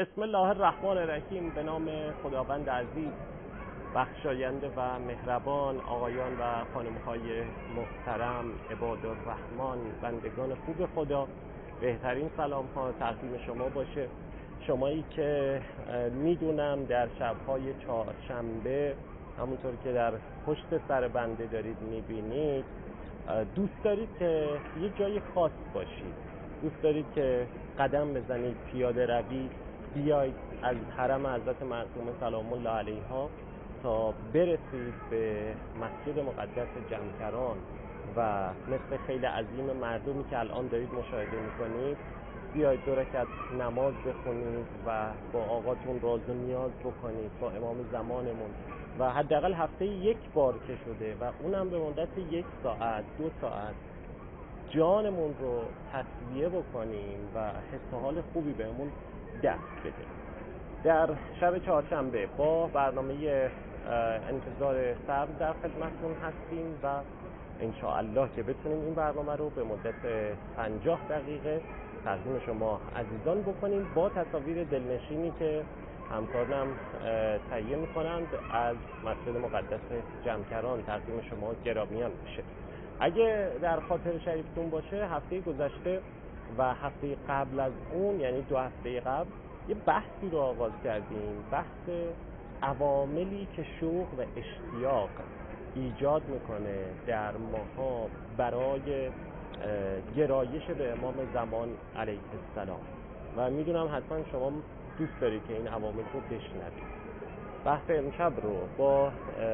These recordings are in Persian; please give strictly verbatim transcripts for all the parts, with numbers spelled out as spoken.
بسم الله الرحمن الرحیم. به نام خداوند عزیز بخشاینده و مهربان. آقایان و خانم‌های محترم، عبادالرحمن، بندگان خوب خدا، بهترین سلام ها تقدیم شما باشه. شمایی که میدونم در شب‌های چهارشنبه همونطور که در پشت سر بنده دارید میبینید دوست دارید که یه جای خاص باشید، دوست دارید که قدم بزنید، پیاده روید، بیاید از حرم حضرت معصومه سلام الله علیها تا برسید به مسجد مقدس جمکران و مثل خیلی عظیم مردمی که الان دارید مشاهده میکنید بیاید دو رکعت نماز بخونید و با آقاتون راز و نیاز بکنید، با امام زمانمون، و حداقل هفته یک بار که شده و اونم به مدت یک ساعت دو ساعت جانمون رو تصفیه بکنیم و حس و حال خوبی بهمون دست بده. در شب چهارشنبه با برنامه انتظار صبر در خدمتتون هستیم و انشاءالله که بتونیم این برنامه رو به مدت پنجاه دقیقه تقدیم شما عزیزان بکنیم با تصاویر دلنشینی که همکارانم تهیه میکنند از مسجد مقدس جمکران تقدیم شما گرامیان بشه. اگه در خاطر شریفتون باشه هفته گذشته و هفته قبل از اون، یعنی دو هفته قبل، یه بحثی رو آغاز کردیم، بحث عواملی که شوق و اشتیاق ایجاد میکنه در ماها برای گرایش به امام زمان علیه السلام و میدونم حتما شما دوست دارید که این عوامل رو بشنوید. بحث امشب رو با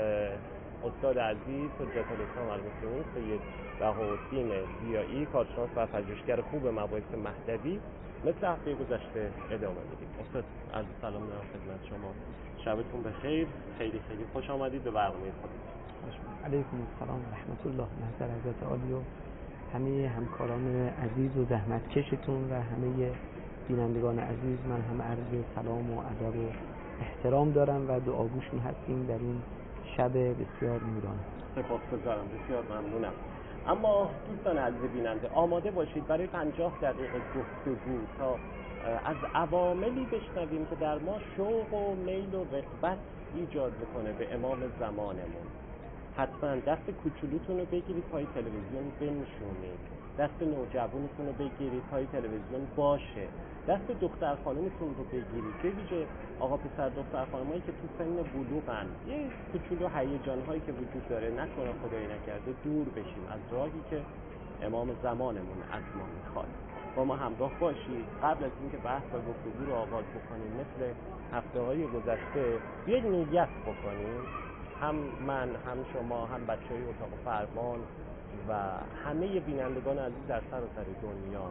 استاد عزیز حجت الاسلام المسلمین سید بهاءالدین ضیایی، کارشناس و پژوهشگر خوب مباحث مهدوی، مثل هفته گذشته ادامه میدیم. استاد عرض سلام دارم خدمت شما، شبتون بخیر، خیلی خیلی خوش آمدید به برنامه خودتون. علیکم السلام و رحمت الله. محضر حضرت عالی و همه همکاران عزیز و زحمت کشتون و همه بینندگان عزیز، من هم عرض سلام و ادب و احترام دارم و دعاگوشون هستیم در این شب بسیار نورانی. سپاسگزارم، بسیار ممنونم. اما دوستان عزیز بیننده، آماده باشید برای پنجاه دقیقه گفتگو تا از عواملی بشنویم که در ما شوق و میل و رغبت ایجاد میکنه به امام زمانمون. حتما دست کوچولوتون رو بگیرید پای تلویزیون بنشونید، دست نوجوانتون رو بگیرید پای تلویزیون باشه، دست دختر خانومتون رو بگیرید، به ویژه آقا پسر دختر خانمایی که تو سن بلوغن، یه کوچولو هیجان‌هایی که وجود داره نکنه خدایی نکرده دور بشیم از راهی که امام زمانمون از ما میخواد. با ما همراه باشید. قبل از اینکه بحث و گفتگو رو آغاز بکنیم مثل هفته‌های گذشته بیاید نیت بکنیم، هم من، هم شما، هم بچهای اتاق فرمان و همه بینندگان عزیز در سراسر دنیا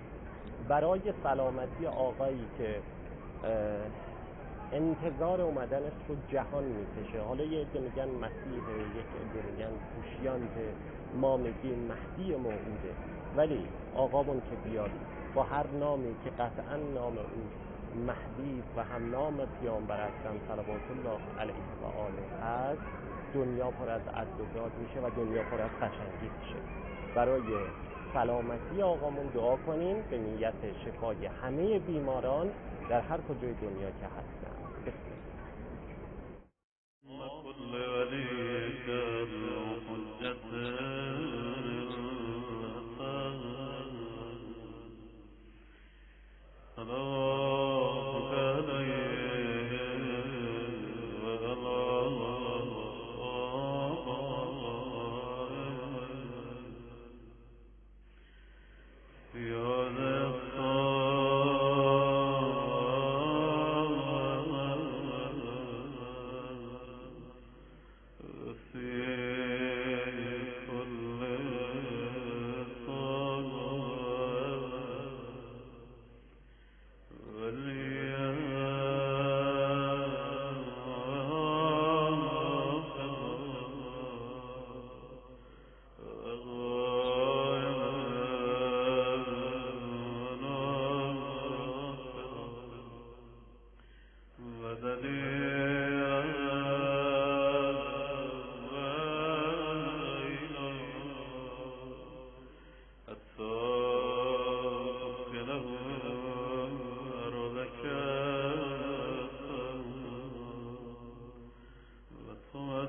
برای سلامتی آقایی که انتظار اومدنش رو جهان میکشه. حالا یه عده میگن مسیحه، یک عده میگن کوشیانته، ما میگیم مهدی موعوده، ولی آقامون که بیاد با هر نامی که قطعا نام او مهدی و هم نام پیامبر اکرم صلوات الله علیه و آله هست، دنیا پر از عدل و داد میشه و دنیا پر از قشنگی میشه. برای سلامتی آقامون دعا کنیم به نیت شفای همه بیماران در هر کجای دنیا که هستن. بسم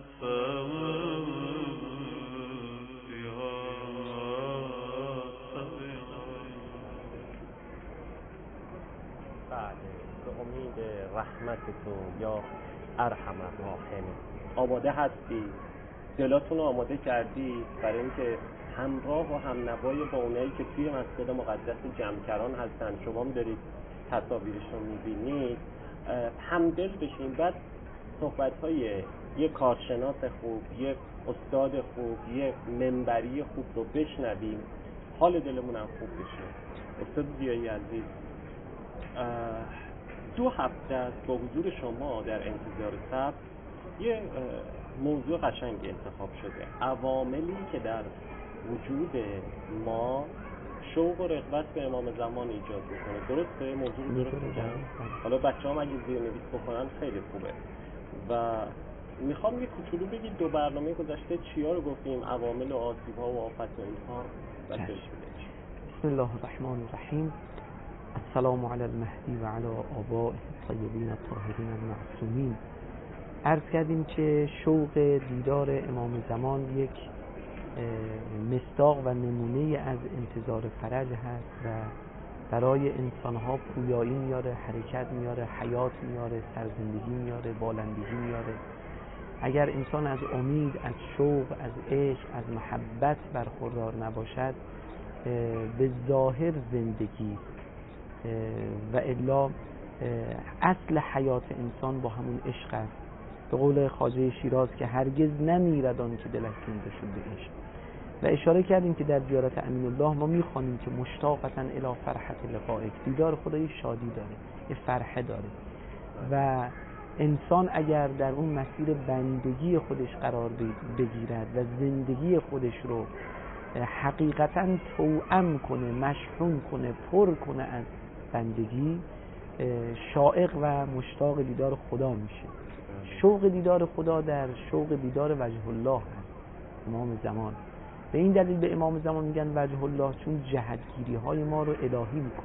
به امید رحمت تو یا ارحم الراحمین. آماده هستی؟ دلاتون رو آماده کردی برای اینکه همراه و همنوای با اونایی که توی مسجد مقدس جمکران هستن، شما هم دارید تصاویرش رو میبینید، همدل بشین. بعد صحبت‌های یه کارشناس خوب، یه استاد خوب، یه منبری خوب رو بشنویم، حال دلمون هم خوب بشه. استاد ضیایی عزیز، دو هفته است با حضور شما در انتظار صبر یه موضوع قشنگ انتخاب شده، عواملی که در وجود ما شوق و رغبت به امام زمان ایجاد میکنه. درسته؟ موضوع درست میگم؟ حالا بچه هم اگه زیرنویس بکنن خیلی خوبه. و میخوام یه کوچولو بگید دو برنامه گذشته چیا رو گفتیم، عوامل و آسیب‌ها و آفت و اینها. بسم الله الرحمن الرحیم. السلام علی المهدی و علی آبائه الطیبین الطاهرین المعصومین. عرض کردیم که شوق دیدار امام زمان یک مصداق و نمونه از انتظار فرج هست و برای انسانها پویایی میاره، حرکت میاره، حیات میاره، سرزندگی میاره، بالندگی میاره. اگر انسان از امید، از شوق، از عشق، از محبت برخوردار نباشد، به ظاهر زندگی و الا اصل حیات انسان با همون عشق است. به قول خواجه شیراز که هرگز نمیرد آن که دلش زنده شد به عشق. و اشاره کردیم که در زیارت امین الله ما میخوانیم که مشتاقتن الی فرحت لقائک، دیدار خدای شادی داره، یه فرحه داره. و انسان اگر در اون مسیر بندگی خودش قرار بگیرد و زندگی خودش رو حقیقتا توأم کنه، مشحون کنه، پر کنه از بندگی، شائق و مشتاق دیدار خدا میشه. شوق دیدار خدا در شوق دیدار وجه الله هست. امام زمان به این دلیل به امام زمان میگن وجه الله، چون جهتگیری های ما رو الهی میکنه.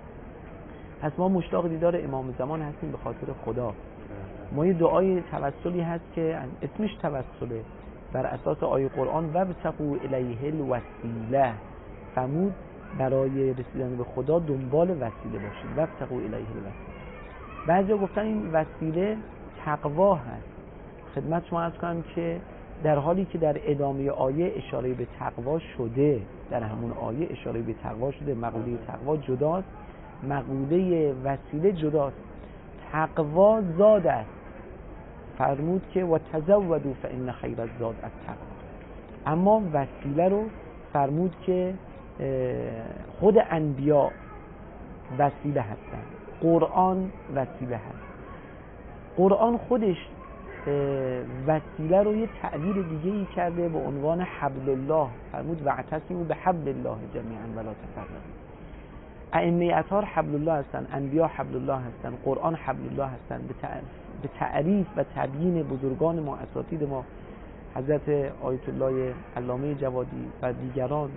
پس ما مشتاق دیدار امام زمان هستیم به خاطر خدا. ما یه دعای توسلی هست که اسمش توسله، بر اساس آیه قرآن وابتغوا الیه الوسیله، فرمود برای رسیدن به خدا دنبال وسیله باشید. وابتغوا الیه الوسیله. بعضیا گفتن این وسیله تقوا هست. خدمت شما عرض کنم که در حالی که در ادامه آیه اشاره به تقوا شده، در همون آیه اشاره به تقوا شده، مقوله تقوا جداست، مقوله وسیله جداست. تقوا زاد است، فرمود که و تزودوا فان خیر الزاد التقوا. اما وسیله رو فرمود که خود انبیا وسیله هستند، قرآن وسیله هست. قرآن خودش وسیله رو یه تعبیر دیگه ای کرده به عنوان حبل الله، فرمود واعتصموا بحبل الله جمیعا ولا تفرقوا. ائمه اطهار حبل الله هستن، انبیا حبل الله هستن، قرآن حبل الله هستن. به تعریف و تبیین بزرگان ما، اساتید ما، حضرت آیت الله علامه جوادی و دیگران،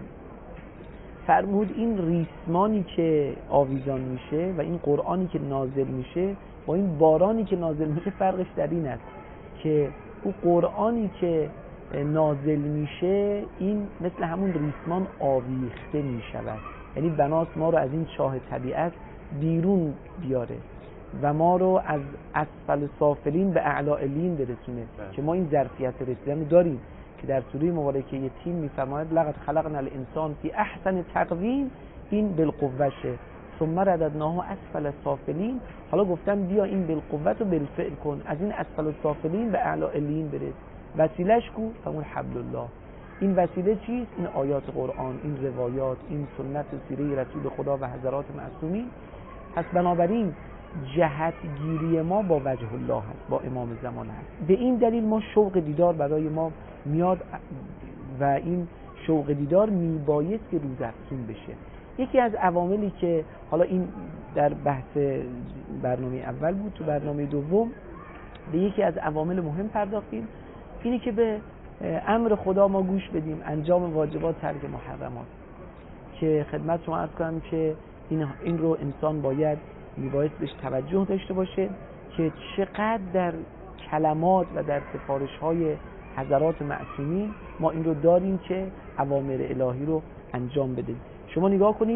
فرمود این ریسمانی که آویزان میشه و این قرآنی که نازل میشه با این بارانی که نازل میشه فرقش در این است که او قرآنی که نازل میشه این مثل همون ریسمان آویخته میشود، یعنی بناس ما رو از این چاه طبیعت بیرون بیاره و ما رو از اسفل سافلین به اعلی علین برسونه که ما این ظرفیت رسیدن داریم که در سوره مبارکه یتیم میفرماید لقد خلقنا الانسان فی احسن تقویم، این بالقوهشه ثم رددناه اسفل سافلین. حالا گفتم بیا این بالقوت رو بالفعل کن، از این اسفل سافلین به اعلی علین برس. وسیلش کو؟ همون حبل الله. این وسیله چیست؟ این آیات قرآن، این روایات، این سنت و سیره رسول خدا و حضرات معصومین. پس بنابراین جهتگیری ما با وجه الله هست، با امام زمان هست. به این دلیل ما شوق دیدار برای ما میاد و این شوق دیدار میبایست که روزافزون بشه. یکی از عواملی که حالا این در بحث برنامه اول بود، تو برنامه دوم به یکی از عوامل مهم پرداختیم، اینی که به امر خدا ما گوش بدیم، انجام واجبات، ترک محرمات. که خدمت شما عرض کنم که این این رو انسان باید میبایست بهش توجه داشته باشه که چقدر در کلمات و در سفارش‌های حضرات معصومین ما این رو داریم که اوامر الهی رو انجام بده. شما نگاه کنید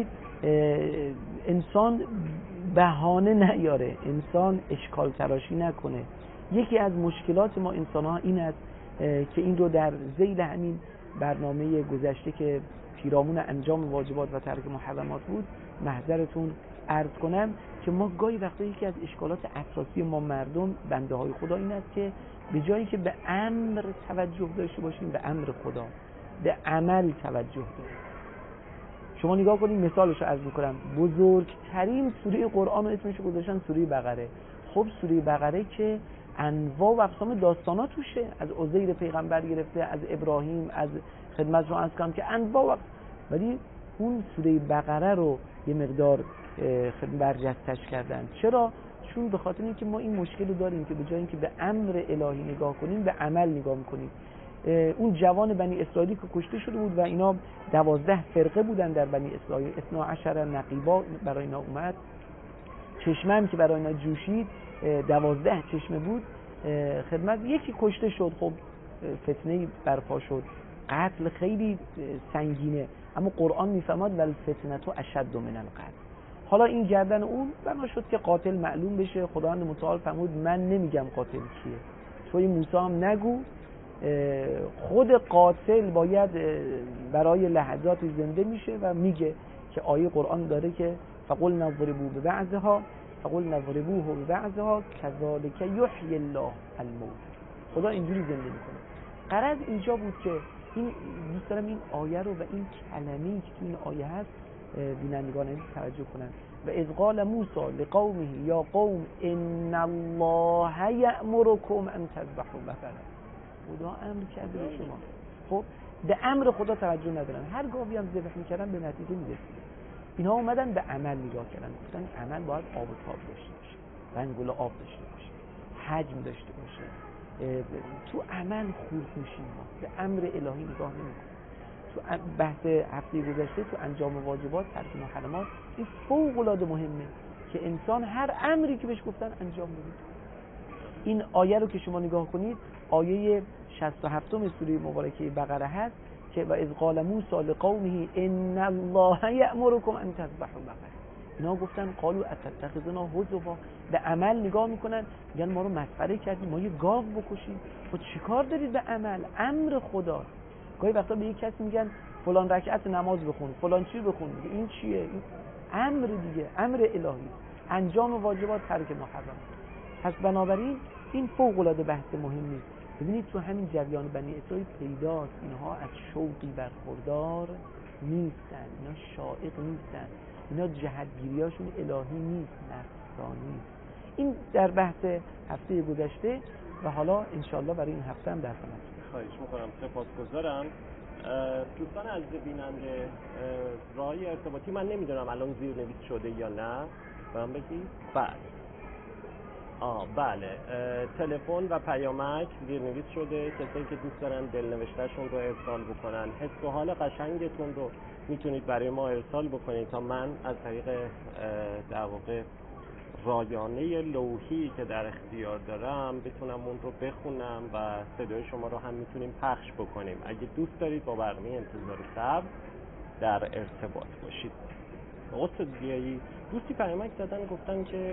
انسان بهانه نیاره، انسان اشکال تراشی نکنه. یکی از مشکلات ما انسان‌ها این است که این رو در ذیل همین برنامه گذشته که پیرامون انجام واجبات و ترک محرمات بود محضرتون عرض کنم که ما گاهی وقتا یکی از اشکالات اساسی ما مردم بنده های خدا این است که به جایی که به امر توجه داشته باشیم به امر خدا به عمل توجه داریم. شما نگاه کنید مثالش رو عرض می‌کنم. بزرگترین سوره قرآن رو اسمش گذاشتن سوره بقره. خب سوره بقره که انواع و اقسام داستانا توشه، از عزیر پیغمبر گرفته، از ابراهیم، از خدمت رو عرض کنم که انواع و ولی اون سوره بقره رو یه مقدار برجستش کردن. چرا؟ چون به خاطر اینکه ما این مشکل رو داریم که به جای اینکه به امر الهی نگاه کنیم به عمل نگاه می‌کنیم. اون جوان بنی اسرائیلی که کشته شده بود و اینا دوازده فرقه بودن در بنی اسرائیل، اثنا عشر نقیبا برای اینا اومد، چشمه هم که برای اینا جوشید دوازده چشمه بود، خدمت یکی کشته شد. خب فتنه برپا شد، قتل خیلی سنگینه، اما قرآن میفرماد والفتنه اشد من القتل. حالا این گردن اون بنا شد که قاتل معلوم بشه. خداوند متعال فرمود من نمیگم قاتل کیه، توی موسی هم نگو، خود قاتل باید برای لحظات زنده میشه و میگه که آیه قرآن داره که فقل نضربوه ببعضها فقل نضربوه ببعضها كذلك یحیی الله الموت. خدا اینجوری زنده میکنه. غرض اینجا بود که این دوست دارم این آیه رو و این کلمه‌ای که تو این آیه هست بینندگان توجه کنن. و اذ قال موسی لقومه یا قوم ان الله یأمرکم ان تذبحوا بقره. خدا امر کرده به شما. خب به امر خدا توجه ندارن، هر گاوی هم ذبح میکردن به نتیجه میرسیدن. اینها اومدن به عمل نگاه کردن، گفتن عمل باید آب و تاب داشته باشه، رنگ و آب داشته باشه، حجم داشته باشه. تو عمل خورد میشیم، ما به امر الهی نگاه نمیکنیم. تو بحث هفته گذشته تو انجام واجبات ترک محرمات این فوق العاده مهمه که انسان هر امری که بهش گفتن انجام بده. این آیه رو که شما نگاه کنید آیه شصت و هفت سوره مبارکه بقره هست که و اذ قال موسی لقومه ان الله یأمرکم ان تذبحوا بقره. اینا گفتن قالوا اتتخذنا هزوا، به عمل نگاه میکنن میگن ما رو مسخره کردید، ما یه گاو بکشیم. خب چیکار دارید به عمل؟ امر خدا. گاهی وقتا به یک کسی میگن فلان رکعت نماز بخون، فلان چی بخون، میگه این چیه؟ این امر دیگه، امر الهی، انجام واجبات ترک محرمات. پس بنابراین این فوق العاده بحث مهمی. ببینید تو همین جریان بنی اسرائیل پیداست اینها از شوقی برخوردار نیستن، اینا شائق نیستن، اینا جهتگیریاشون الهی نیست، نفسانی. این در بحث هفته گذشته و حالا انشالله برای این هفته هم در خدمت. خواهش میکنم، سپاسگزارم. دوستان عزیز بیننده، راهی ارتباطی من نمیدونم الان زیرنویس شده یا نه، من بگید؟ بله آه بله تلفن و پیامک زیرنویس شده. کسایی که دوست دارن دلنوشتهشون رو ارسال بکنن، حس و حال قشنگتون رو میتونید برای ما ارسال بکنید تا من از طریق در واقع رایانه لوحی که در اختیار دارم بتونم اون رو بخونم و صدای شما رو هم میتونیم پخش بکنیم. اگه دوست دارید با برنامه انتظار صبر در ارتباط باشید. استاد بیایی دوستی پیامک زدن گفتن که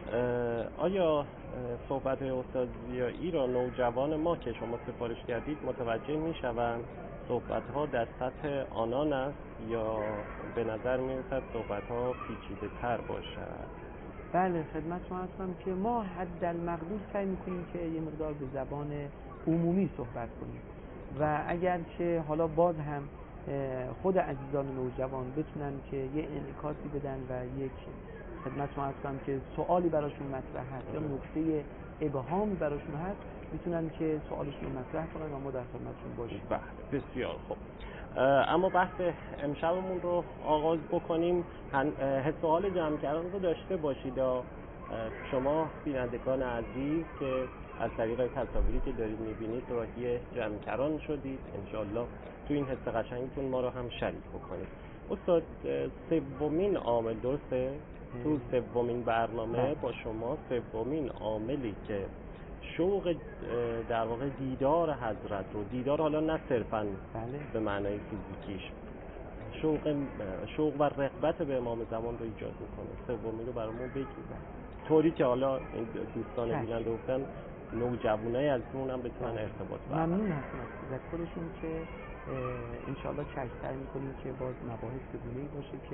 آیا صحبت استاد بیایی را نوجوان ما که شما سفارش کردید متوجه میشوند صحبت ها در سطح آنان است یا به نظر میرسد صحبت ها پیچیده تر باشد؟ بله خدمت شما هستم که ما حداقل سعی میکنیم که یه مقدار به زبان عمومی صحبت کنیم و اگر که حالا باز هم خود عزیزان نوجوان بتونن که یه انعکاسی بدن و یک خدمت شما هستم که سوالی براشون مطرح هست یا نکته ابهامی براشون هست میتونن که سوالشون رو مطرح کنن و ما در خدمتشون باشیم. بله بسیار خوب. اما بحث امشبمون رو آغاز بکنیم. حس و حال جمع کردن رو داشته باشید شما بینندگان عزیز که از طریق تصاویری که دارید میبینید راهی جمع کردن شدید. انشالله تو این حس قشنگتون ما رو هم شریک بکنید. استاد سومین عامل درسته؟ تو سومین برنامه با شما سومین عاملی که شوق در واقع دیدار حضرت رو، دیدار حالا نه صرفاً بله. به معنای فیزیکیش، شوق شوق و رغبت به امام زمان رو ایجاد میکنه. سومی رو برامون بگید. طوری که حالا این دوستان بیننده گفتن نوجوانای از اون هم بتونن ارتباط برقرار. ممنون هستم از تذکرشون که انشاءالله چشم سعی میکنیم که باز مباحث به گونه‌ای باشه که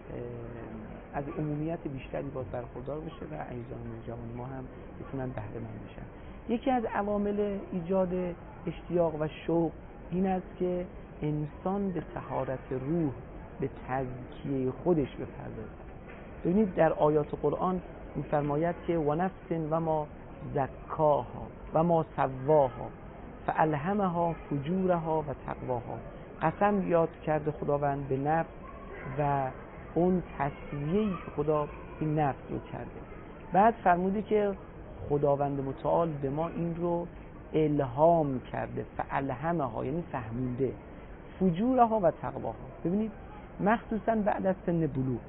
از عمومیت بیشتری باز برخوردار بشه و عزیزان نوجوان ما هم بتونن بهره مند بشن. یکی از عوامل ایجاد اشتیاق و شوق این است که انسان به طهارت روح، به تزکیه خودش بپردازه. ببینید در آیات قرآن می‌فرماید که و نفس و ما زکاها و ما سواها فالهمها فجورها و تقواها. قسم یاد کرده خداوند به نفس و اون تصویه‌ای که خدا این نفس رو کرده. بعد فرموده که خداوند متعال به ما این رو الهام کرده، فالهمها یعنی فهمیده، فجورها و تقواها. ببینید مخصوصا بعد از سن بلوغ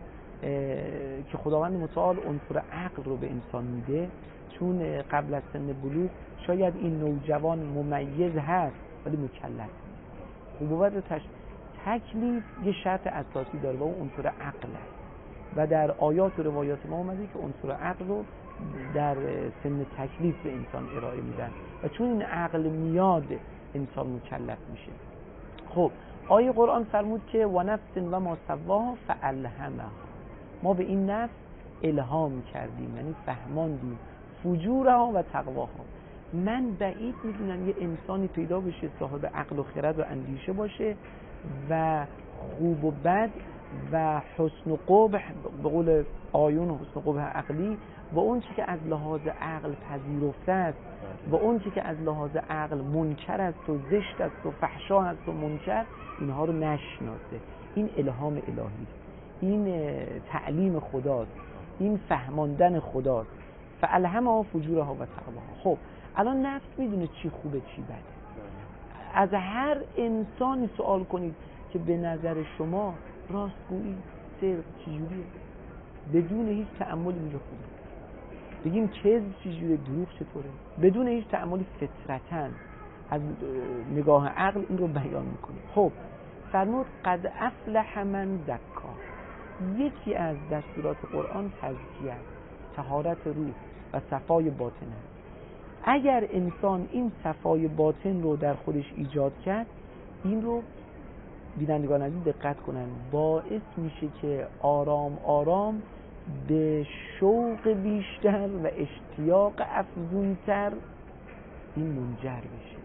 که خداوند متعال عنصر عقل رو به انسان میده، چون قبل از سن بلوغ شاید این نوجوان ممیز هست ولی مکلف خوب و بد تش... تکلیف یه شرط اساسی داره و اون عنصر عقل است و در آیات و روایات ما اومده که عنصر عقل رو در سن تکلیف به انسان ارائه میدن و چون این عقل میاد انسان مکلف میشه. خب آیه قرآن فرمود که و نفس و ما سواها فالهمها، ما به این نفس الهام کردیم یعنی فهماندیم، فجورها و تقواها. من بعید میدونم یه انسانی پیدا بشه صاحب عقل و خرد و اندیشه باشه و خوب و بد و حسن و قبح، به قول آیون حسن و قبح عقلی، و اون چی که از لحاظ عقل پذیرفته است و اون چی که از لحاظ عقل منکر است و زشت است و فحشا است و منکر، اینها رو نشناسه. این الهام الهی، این تعلیم خداست، این فهماندن خداست. فالهمها فجورها و تقواها. خب الان نفس میدونه چی خوبه چی بده. از هر انسانی سوال کنید که به نظر شما راستگویی صدق چجوریه، بدون هیچ تأملی میگه خوبه. بگیم کذب چجوریه، دروغ چطوره، بدون هیچ تأملی فطرتاً از نگاه عقل این رو بیان میکنه. خب فرمود قد افلح من زکا. یکی از دستورات قرآن تزکیه، طهارت روح و صفای باطن است. اگر انسان این صفای باطن رو در خودش ایجاد کرد، این رو بینندگان عزیز دقت کنن، باعث میشه که آرام آرام به شوق بیشتر و اشتیاق افزونتر این منجر بشه.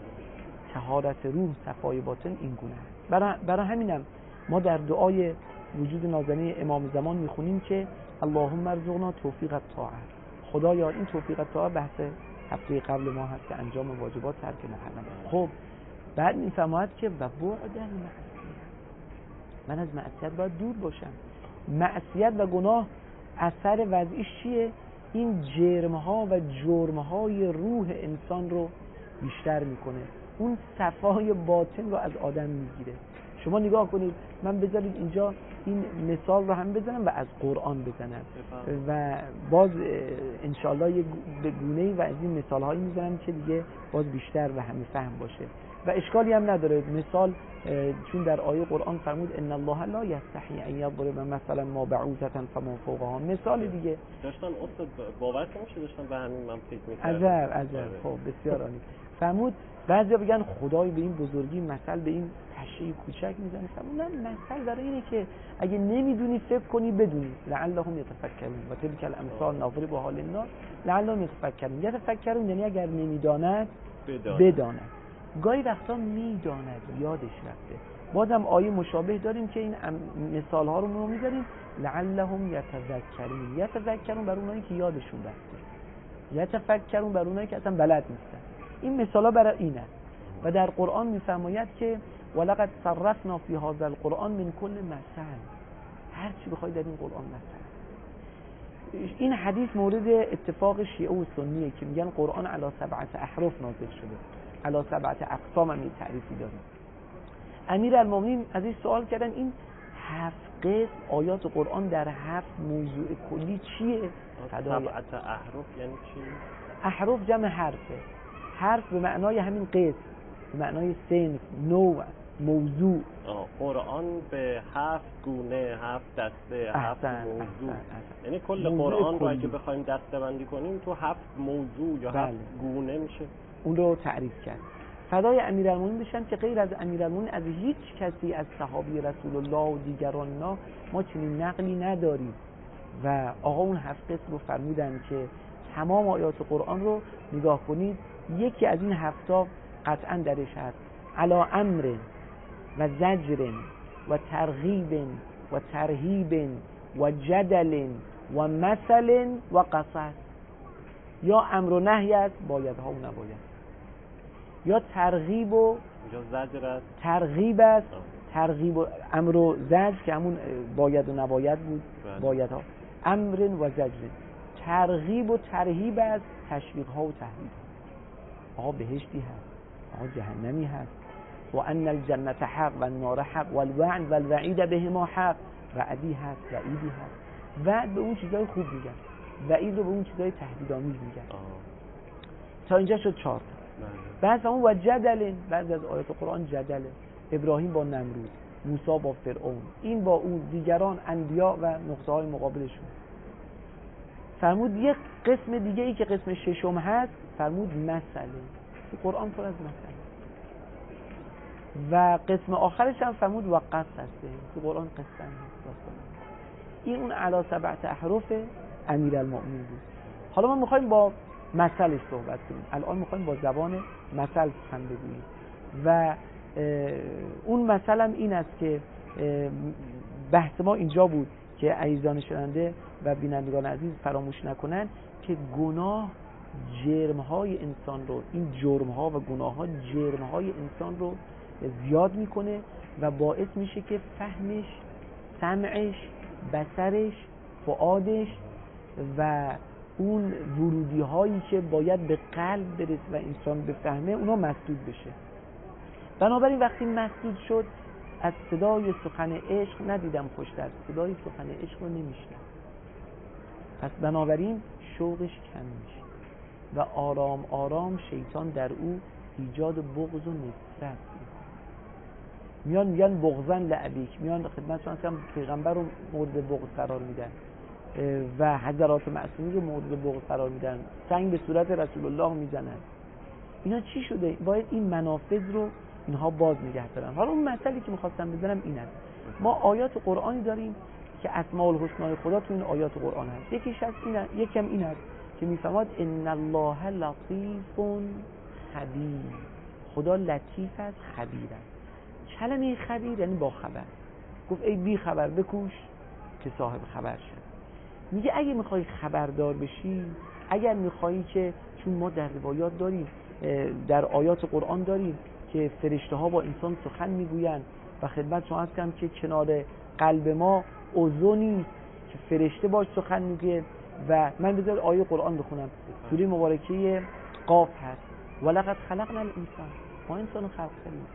طهارت روح، صفای باطن این گونه است. برای, برای همینم ما در دعای وجود نازنین امام زمان میخونیم که اللهم ارزقنا توفیق الطاعه. خدایا این توفیق الطاعه بحث هفته قبل ما هست که انجام واجبات ترک محرم. خب بعد میفرماید که و بعد المعصیه، من از معصیت باید دور باشم. معصیت و گناه اثر وضعیش چیه؟ این جرمها و جرمهای روح انسان رو بیشتر میکنه، اون صفای باطن رو از آدم میگیره. شما نگاه کنید، من بذارید اینجا این مثال رو هم بزنم و از قرآن بزنم و باز انشاءالله به گونه‌ای و از این مثالهایی میزنم که دیگه باز بیشتر و همه فهم باشه و اشکالی هم نداره. مثال چون در آیه قرآن فرمود ان الله لا یستحی ان یضرب مثلا ما بعوضة فما فوقها، مثال دیگه داشتن استاد باور نمیشه داشتن به همین من فکر می‌کردم. عجب عجب. خب بسیار عالی. فرمود بعضیا بگن خدای به این بزرگی مثل به این پشه کوچک میزنه. فرمود نه، مثل برای اینه که اگه نمیدونی فکر کنی بدونی، لعلهم یتفکرون و تلک الامثال نضربها للناس لعلهم یتفکرون. یتفکرون یعنی اگر نمیداند بداند. گاهی وقتا میداند یادش رفته. بازم آیه مشابه داریم که این مثال ها رو ما میذاریم لعلهم یتذکرون. یتذکرون برای اونایی که یادشون رفته، یتفکرون برای اونایی که اصلا بلد نیستن. این مثالا برای اینه و در قرآن میفرماید که ولقد صرفنا فی هذا القرآن من کل مثل. هر چی بخوای در این قرآن مثل. این حدیث مورد اتفاق شیعه و سنیه که میگن قرآن علی سبعت احرف نازل شده، علی سبعت اقسام هم تعریفی داره. امیرالمومنین از این سوال کردن این هفت قسم آیات قرآن در هفت موضوع کلی چیه؟ سبعت احرف یعنی چی؟ احرف جمع حرفه. حرف به معنای همین قسم، به معنای صنف، نوع، موضوع. آه، قرآن به هفت گونه، هفت دسته، هفت احسن، موضوع. احسن، احسن. یعنی کل موضوع قرآن رو کلی. اگه بخوایم دسته‌بندی کنیم تو هفت موضوع یا بله. هفت گونه میشه. اون رو تعریف کرد. فدای امیرالمومنین بشن که غیر از امیرالمومنین از هیچ کسی از صحابی رسول الله و دیگران اینا ما چنین نقلی نداریم. و آقا اون هفت قسم رو فرمودن که تمام آیات قرآن رو نگاه کنید، یکی از این هفتا قطعا درش هست علا امر و زجر و ترغیب و ترهیب و جدل و مثل و قصص. یا امر و نهی است، باید ها و نباید، یا ترغیب و زجر است، ترغیب است، ترغیب و امر و زجر که همون باید و نباید بود، باید ها، امر و زجر. ترغیب و ترهیب است، تشویق ها و تهدید ها. آقا بهشتی هست، آقا جهنمی هست. و ان الجنت حق و النار حق و الوعد و الوعید بهما حق. وعدی هست، وعیدی هست. وعد به اون چیزای خوب میگن، وعید رو به اون چیزای تهدیدآمیز میگن. تا اینجا شد چهار تا. بعد اون و جدل، بعد از آیات قرآن جدله. ابراهیم با نمرود، موسی با فرعون، این با اون، دیگران انبیا و نقطه های مقابلشون. فرمود یک قسم دیگه ای که قسم ششم هست، فرمود مسئله. قرآن پر از مسئله. و قسم آخرش هم فرمود و قصص هسته. تو قرآن قصه هست. این اون علی سبعت احرف امیرالمؤمنین بود. حالا ما میخوایم با مثلش صحبت کنیم. الان میخوایم با زبان مثل سخن بگوییم. و اون مثل هم این است که بحث ما اینجا بود که عزیزان شنونده و بینندگان عزیز فراموش نکنن که گناه جرمهای انسان رو، این جرمها و گناهها جرمهای انسان رو زیاد میکنه و باعث میشه که فهمش، سمعش، بصرش، فؤادش و اون ورودی هایی که باید به قلب برسه و انسان بفهمه اونا مسدود بشه. بنابراین وقتی مسدود شد، از صدای سخن عشق ندیدم خوشتر، صدای سخن عشق رو نمیشنم. پس بنابراین شوقش کم میشه و آرام آرام شیطان در او ایجاد بغض و نفرت میان میان بغضن لعبیک، میان خدمتشون هم پیغمبر رو مورد بغض قرار میدن و حضرات معصومین رو مورد بغض قرار میدن، سنگ به صورت رسول الله میزنن. اینا چی شده؟ باید این منافذ رو اینها باز نگه دارن. حالا اون مسئله که میخواستم بزنم این است، ما آیات قرآنی داریم که اسماء الحسنای خدا تو این آیات قرآن هست. یکیش از این، یکم این است که میفهمد ان الله لطیف خبیر، خدا لطیف است، خبیر است. کلمه خبیر یعنی با خبر. گفت ای بی خبر بکوش که صاحب خبر شد. میگه اگه میخوای خبردار بشی، اگر میخوایی که، چون ما در روایات داریم، در آیات قرآن داریم که فرشته ها با انسان سخن میگوین و خدمت شما هست که کنار قلب ما اذنی که فرشته باش سخن میگه. و من بذار آیه قرآن بخونم، سوره مبارکه قاف هست ولقد خلقنا الانسان، ما انسان خلق کردیم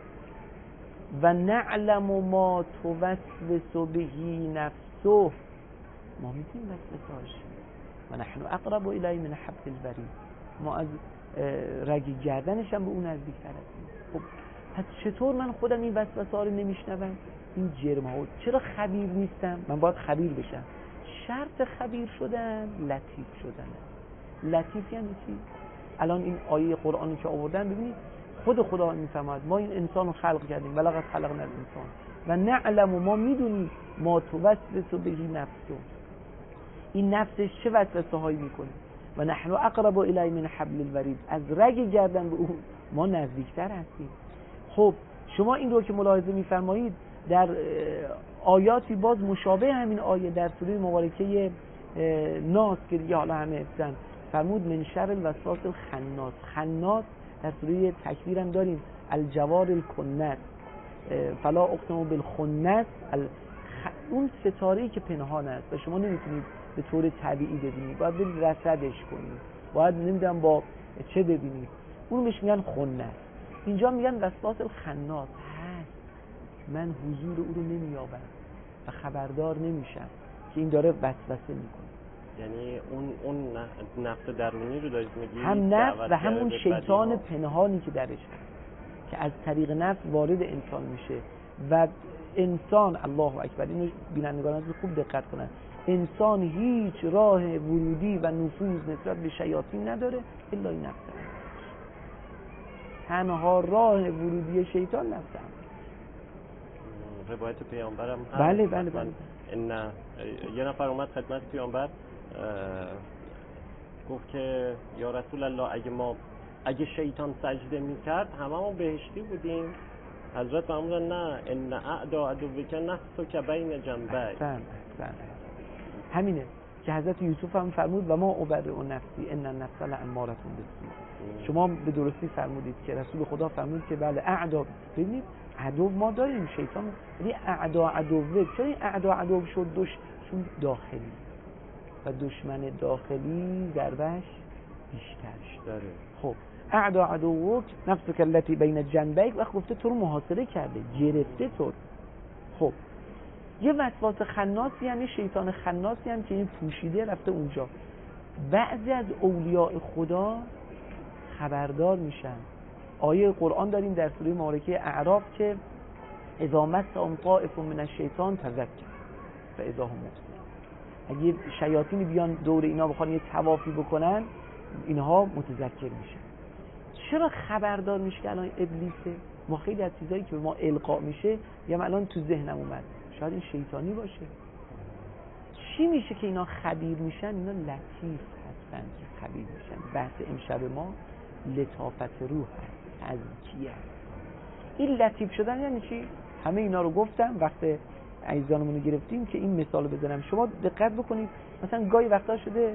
و نعلم ما توسوس به نفسه، ما میتونیم وسوسه‌اش و نحن اقرب الیه من حبل الورید، ما از رگ گردنش هم به اون نزدیک‌تر هستیم. خب پس چطور من خودم این وسوسه‌ها رو نمیشنوم؟ این جرم‌ها. چرا خبیر نیستم؟ من باید خبیر بشم. شرط خبیر شدن لطیف شدن. لطیف یعنی چی؟ الان این آیه قرآنی که آوردن ببینید خود خدا میفهمد ما این انسان رو خلق کردیم ولقد خلقنا الانسان و نعلم و ما میدونیم ما توسوس به نفسه، این نفسش چه وسوسه هایی میکنه. و نحن اقرب الیه من حبل الورید، از رگ گردن به اون ما نزدیکتر هستیم. خب شما این رو که ملاحظه میفرمایید در آیاتی باز مشابه همین آیه در سوره مبارکه ناس که دیگه حالا همه هستن، فرمود من شر الوسواس الخناس. خناس در سوره تکویر هم داریم الجوار الکنس، فلا اقسم بالخنس، اون ستاره‌ای که پنهان است و شما نمیتونید به طور طبیعی ببینید، باید برید رصدش کنید، باید نمیدونم با چه ببینید، اون بهش میگن خنس. اینجا میگن وسواس الخناس هست، من حضور او رو نمییابم و خبردار نمیشم که این داره وسوسه میکنه. یعنی اون اون نفس درونی رو دارید میگی، هم نفس و همون شیطان پنهانی که درش هست که از طریق نفس وارد انسان میشه و انسان، الله اکبر، اینو بینندگان از خوب دقت کنن، انسان هیچ راه ورودی و نفوذ نسبت به شیاطین نداره الا این نفس. تنها راه ورودی شیطان نفس هم. روایت پیامبرم هست. بله بله بله. این یه نفر اومد خدمت پیامبر گفت که یا رسول الله اگه ما اگه شیطان سجده میکرد هممون بهشتی بودیم. حضرت فرمودن نه، ان اعدا عدوک نفسک بین جنبی. احسن احسن. همینه که حضرت یوسف هم فرمود و ما ابرئ نفسی ان النفس لاماره بالسوء. شما به درستی فرمودید که رسول خدا فرمود که بله اعدا، ببینید عدو ما داریم شیطان، ولی اعدا عدوه. چرا این اعدا عدو شد؟ دوش چون داخلی و دشمن داخلی ضربش بیشتر داره. خب اعدا عدوک نفسک التي بین جنبیک، وقت گفته تو رو محاصره کرده، گرفته تو. خب یه وسواس خناسی، یعنی شیطان خناسی هم که این پوشیده رفته اونجا. بعضی از اولیاء خدا خبردار میشن. آیه قرآن داریم در سوره مبارکه اعراف که اذا مسهم طائف من الشیطان تذکر فاذا هم مبصرون. اگه شیاطینی بیان دور اینا بخوان یه طوافی بکنن، اینها متذکر میشن. چرا خبردار میشه که الان ابلیسه؟ ما خیلی از چیزایی که به ما القا میشه یا الان تو ذهنم اومد شاید این شیطانی باشه. چی میشه که اینا خبیر میشن؟ اینا لطیف هستن که خبیر میشن. بحث امشب ما لطافت روح هست، تزکیه. این لطیف شدن یعنی چی؟ همه اینا رو گفتم وقت عزیزانمون رو گرفتیم که این مثال رو بزنم. شما دقت بکنید، مثلا گاهی وقتا شده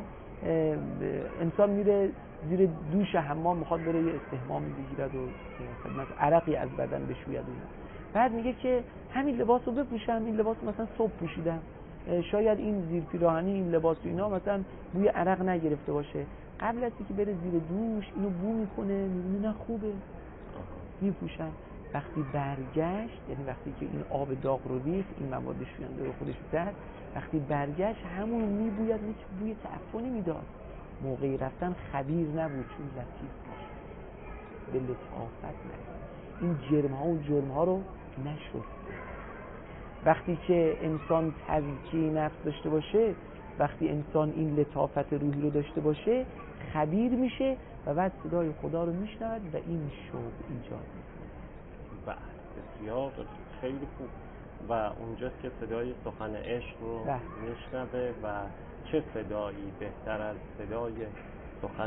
انسان میره زیر دوش حمام میخواد بره یه استحمامی بگیرد و مثلا عرقی از بدن بشوید، بعد میگه که همین لباس رو بپوشم، این لباس مثلا صبح پوشیدم، شاید این زیر پیراهنی این لباس و اینا مثلا بوی عرق نگرفته باشه. قبل از اینکه بره زیر دوش اینو بو میکنه، میبینه نه خوبه، میپوشن. وقتی برگشت، یعنی وقتی که این آب داغ رو ریخت، این مواد شوینده رو خودش زد، وقتی برگشت همون میبوید، هیچ بوی تعفنی میداد. موقعی رفتن خبیر نبود چون لطیف باشه، به لطافت نبود، این جرم ها و جرم ها رو نشد. وقتی که انسان تزکیه نفس داشته باشه، وقتی انسان این لطافت روحی رو داشته باشه، خبیر میشه و بعد صدای خدا رو میشنود و این شوق ایجاد میکنه. بله بسیار خیلی خوب. و اونجاست که صدای سخن عشق رو میشنوه و چه صدایی بهتر از صدای سخن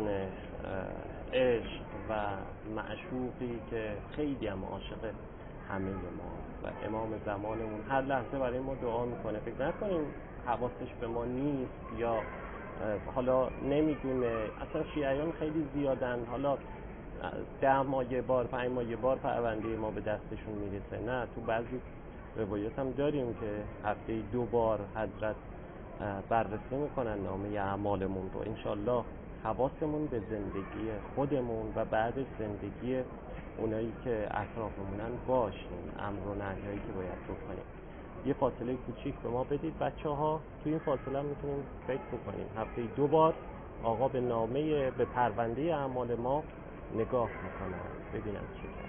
عشق و معشوقی که خیلی هم عاشق همه ما و امام زمانمون هر لحظه برای ما دعا میکنه. فکر نکنیم حواسش به ما نیست یا حالا نمیدونه. اصلا شیعیان خیلی زیادن، حالا ده ماه یه بار، پنج ماه یه بار پرونده ما به دستشون میرسه. نه، تو بعضی روایات هم داریم که هفته دو بار حضرت بررسی میکنن نامه اعمالمون رو. انشالله حواسمون به زندگی خودمون و بعدش زندگی اونایی که اطرافمونن باشیم، امر و نهیایی که باید بکنیم. یه فاصله کوچیک به ما بدید بچه ها، توی این فاصله هم میتونیم فکر بکنیم. هفته دو بار آقا به نامه به پرونده اعمال ما نگاه میکنن، ببینم چه کرد.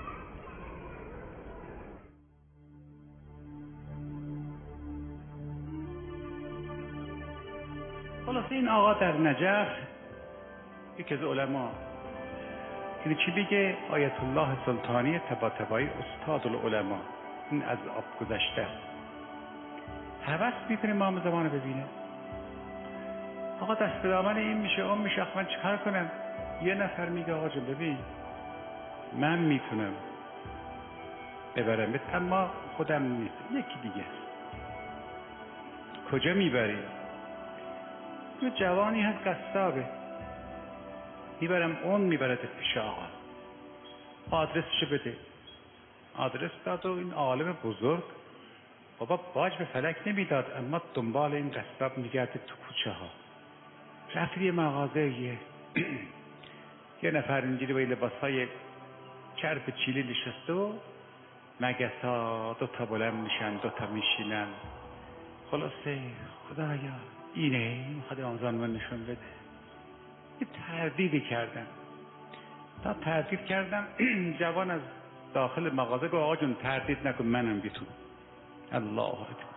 خلاصه این آقا در نجف یکی از علما اینو چی بگه؟ آیت الله سلطانی طباطبایی استاد العلماء، این از آب گذشته است، هوس میکنه امام زمان ببینه. آقا دست به دامن این میشه اون میشه، آخه من چیکار کنم؟ یه نفر میگه آقا جون ببین من میتونم ببرمت اما خودم نیست، یکی دیگه است. کجا میبری؟ یه جوانی هست قصابه، میبرم اون میبرد پیش آقا، آدرسشو بده. آدرس داد و این عالم بزرگ بابا باج به فلک نمیداد، اما دنبال این قصاب میگرده تو کوچه ها. رفت یه مغازه یه یه نفر اینجوری با لباسهای چرب چیلی نشسته و مگسا دو تا بلند میشن دو تا میشینن. خلاصه خدایا اینه میخواد آموزان من نشون بده. یه تردیدی کردم، تا تردید کردم جوان از داخل مغازه گفت آقا جون تردید نکن منم بیتون. الله اکبر.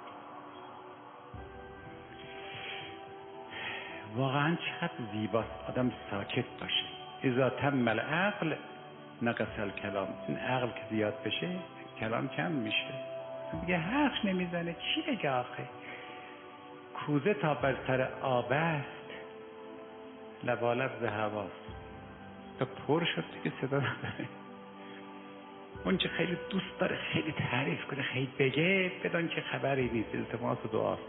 واقعا چقدر زیباست آدم ساکت باشه. اذا تم العقل نقص الکلام. این عقل که زیاد بشه کلام کم میشه. دیگه حرف نمیزنه چی بگه آخه. کوزه تا بر سر آب است لبالب ز هواست. تا پر شد دیگه صدا نداره. اون چه خیلی دوست داره خیلی تعریف کنه خیلی بگه بدان که خبری نیست. التماس و دعاست.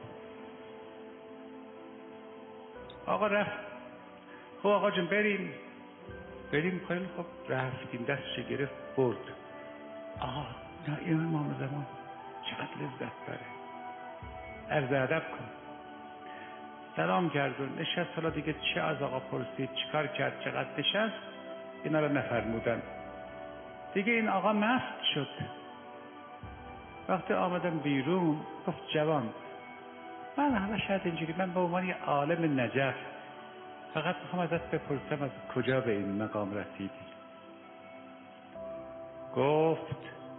آقا رفت. خب آقا جون بریم بریم خیلی خب رفتیم. دستش گرفت برد. آقا نه این امام زمان چقدر لذت داره. عرض ادب کن. سلام کرد و نشست. حالا دیگه چه از آقا پرسید چیکار کرد چقدر نشست اینا رو نفرمودن. دیگه این آقا مست شد. وقتی آمدم بیرون گفت جوان من حالا شاید اینجوری من به عنوان یه عالم نجف فقط میخوام ازت بپرسم از کجا به این مقام رسیدی. گفت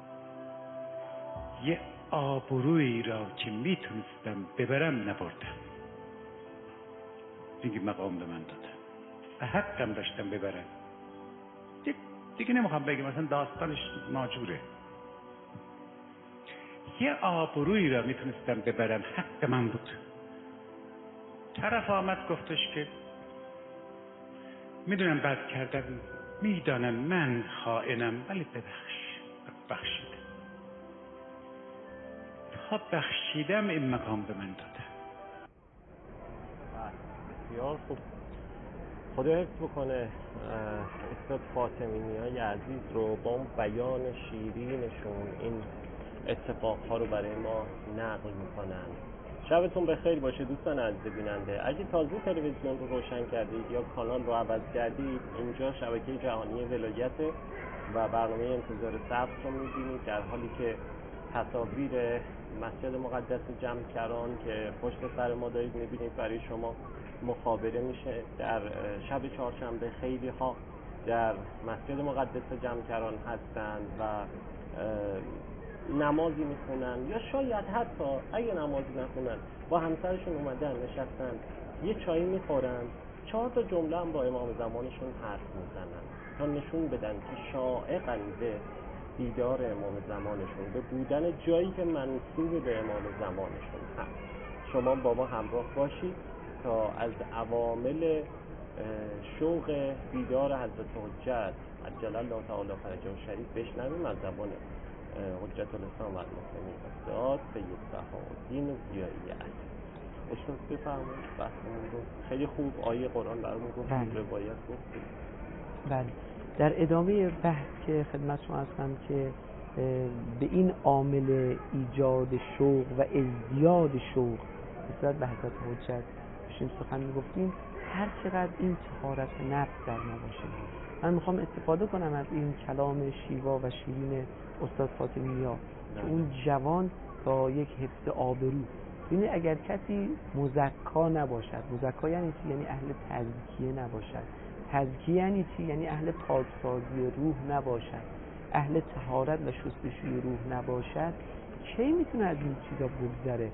یه آبرویی را که میتونستم ببرم نبردم. دیگه مقام به من دادن و حقم داشتم ببرم. دیگه, دیگه نمیخوام بگم مثلا داستانش ناجوره. یه آبرویی را میتونستم ببرم حق من بود. طرف آمد گفتش که میدونم بد کردم میدانم من خائنم ولی ببخش. بخشید. تا بخشیدم این مقام به من دادن. بسیار خوب. خدا حفظ بکنه استاد فاطمی‌نیای عزیز رو با اون بیان شیرینشون این اتفاقها رو برای ما نقل میکنن. شبتون بخیر باشه دوستان عزیز بیننده. اگه تازه تلویزیون رو روشن کردید یا کانال رو عوض کردید اینجا شبکه جهانی ولایت و برنامه انتظار سبز رو میبینید در حالی که تصاویر مسجد مقدس جمکران که پشت سر ما دارید میبینید برای شما مخابره میشه. در شب چهارشنبه خیلی ها در مسجد مقدس جمکران هستند و نمازی میخونن یا شاید حتی اگه نمازی نخونن با همسرشون اومدن نشستن یه چایی میخورن چهار تا جمله هم با امام زمانشون حرف میزنن تا نشون بدن که شائقاً به دیدار امام زمانشون به بودن جایی که منسوب به امام زمانشون هست. شما با ما همراه باشید تا از عوامل شوق دیدار حضرت حجت عجل الله تعالی فرجه الشریف بشنویم از زبان حجت الاسلام و المسلمین استاد سید بهاءالدین ضیایی عزیز. اشتاد بفرمایید بحثمون رو. خیلی خوب آیه قرآن برامون گفت، روایت گفت. بله در ادامه بحث که خدمتتون هستم که به این عامل ایجاد شوق و ازدیاد شوق نسبت به حضرت حجت بشیم سخن میگفتیم هر چقدر این طهارت نفس در ما باشه. من میخوام استفاده کنم از این کلام شیوا و شیرین استاد فاطمی‌نیا که اون جوان با یک حفظ آبرو، یعنی اگر کسی مزکا نباشد، مزکا یعنی چی؟ یعنی اهل تزکیه نباشد. تزکیه یعنی چی؟ یعنی اهل پاکسازی روح نباشد، اهل طهارت و شستشوی روح نباشد. کی میتونه از این چیزا بگذره؟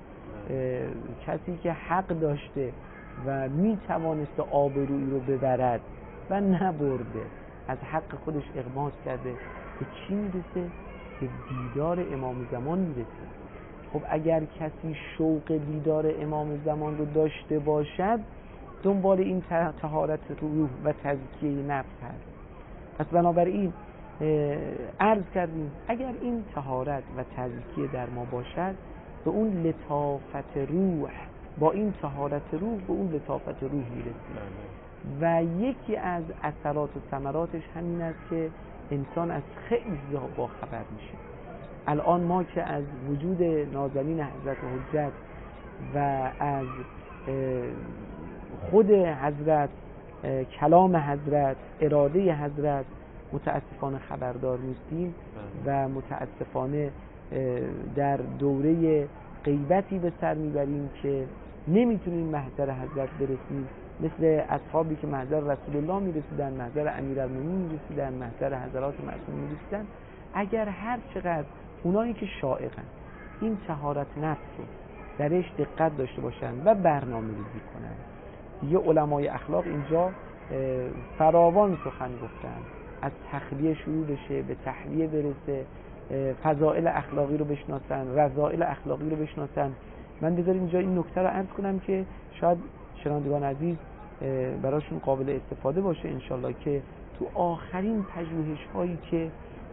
کسی که حق داشته و میتوانست آبرویی رو ببرد و نبرده، از حق خودش اغماس کرده، به چی میرسه؟ به دیدار امام زمان میرسه. خب اگر کسی شوق دیدار امام زمان رو داشته باشد دنبال این طهارت روح و تزکیه نفس هست. پس بنابراین عرض کردیم اگر این طهارت و تزکیه در ما باشد به اون لطافت روح، با این طهارت روح به اون لطافت روح میرسیم و یکی از اثرات و ثمراتش همین است که انسان از خیلی با خبر میشه. الان ما که از وجود نازنین حضرت حجت و از خود حضرت، کلام حضرت، اراده حضرت متاسفانه خبردار نیستیم و متاسفانه در دوره غیبتی به سر میبریم که نمیتونیم محضر حضرت برسیم، مثل اصحابی که محضر رسول الله میرسیدن، محضر امیرالمومنین میرسیدن، محضر حضرات معصومین میرسیدن. اگر هر چقدر اونایی که شائقن این طهارت نفس رو درش دقت داشته باشن و برنامه ریزی کنن، دیگه علمای اخلاق اینجا فراوان سخن گفتن، از تخلیه شروع بشه به تحلیه برسه، فضائل اخلاقی رو بشناسن، رذائل اخلاقی رو بشناسن. من بذار اینجا این نکته رو عرض کنم که شاید شنوندگان عزیز براشون قابل استفاده باشه انشالله، که تو آخرین پژوهش هایی که